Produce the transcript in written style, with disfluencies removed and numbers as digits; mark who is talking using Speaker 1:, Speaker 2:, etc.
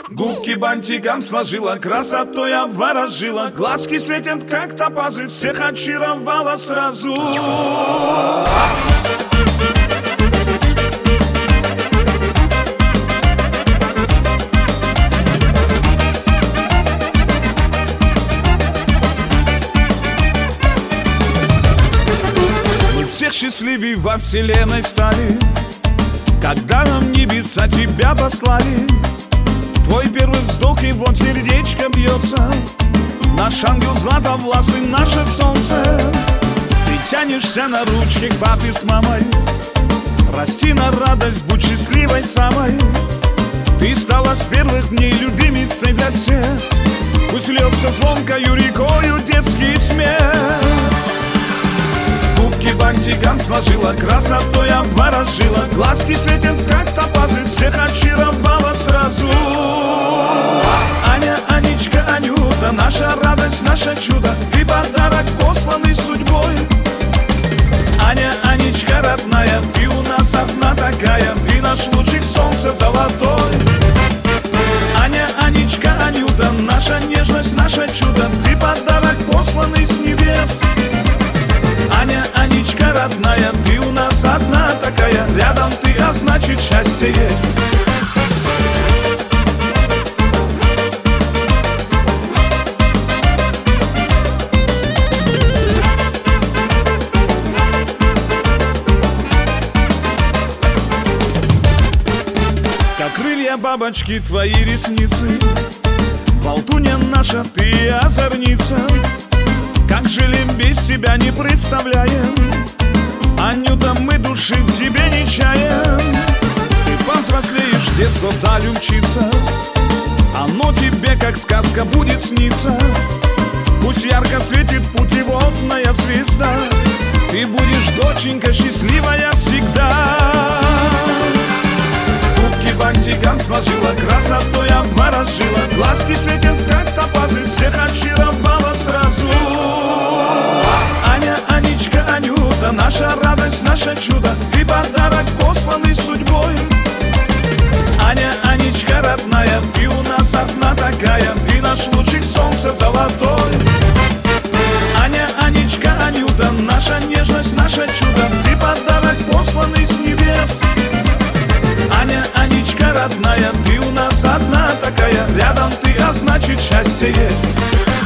Speaker 1: Губки бантиком сложила, красотой обворожила, глазки светят, как топазы, всех очаровала сразу. Мы всех счастливее во вселенной стали, когда нам небеса тебя послали. Твой первый вздох, и вот сердечко бьется. Наш ангел златовласый, наше солнце. Ты тянешься на ручке к папе с мамой. Расти на радость, будь счастливой самой. Ты стала с первых дней любимицей для всех. Пусть льется звонкою рекою детский смех. Губки бантиком сложила, красотой обворожила, глазки светят, как топазы, всех очаровала сразу. Аня, Анечка, Анюта, наша радость, наше чудо, ты подарок, посланный судьбой. Аня, Анечка, родная, ты у нас одна такая, ты наш лучик солнца золотой. Аня, Анечка, Анюта, наша нежность, наше чудо, ты подарок, посланный с небес. Аня, Анечка, родная, ты у нас одна такая, рядом ты, а значит счастье есть. Как крылья бабочки твои ресницы, болтунья наша ты озорница. Как жили без тебя не представляем, Анюта, мы души в тебе не чаем. Ты повзрослеешь, детство вдаль умчится, оно тебе как сказка будет сниться. Пусть ярко светит путеводная звезда, ты будешь, доченька, счастливая всегда. Губки бантиком сложила, красотой обворожила, глазки светят, как топазы, всех очаровала сразу. Аня, Анечка, Анюта, наша радость, наше чудо, ты подарок, посланный судьбой. Аня, Анечка, родная, ты у нас одна такая, ты наш лучик солнца золотой. Аня, Анечка, Анюта, наша нежность, наше чудо, ты подарок, посланный с небес. Аня, Анечка, родная, ты у нас одна такая, рядом ты, а значит счастье есть.